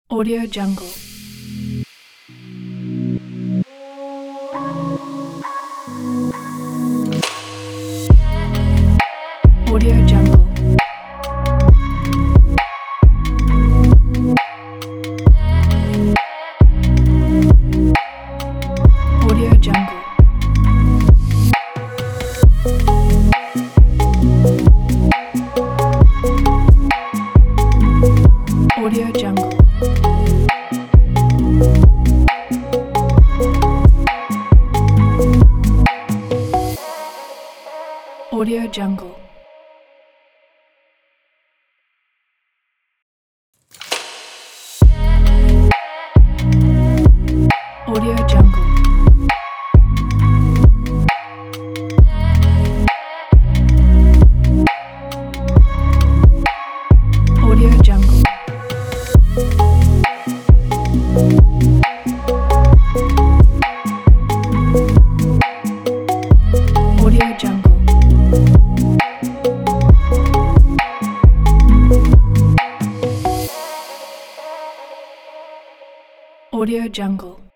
Audio Jungle. Audio Jungle. Audio Jungle. Audio Jungle. Audio Jungle. Audio Jungle. Audio Jungle. Audio Jungle. Audio Jungle.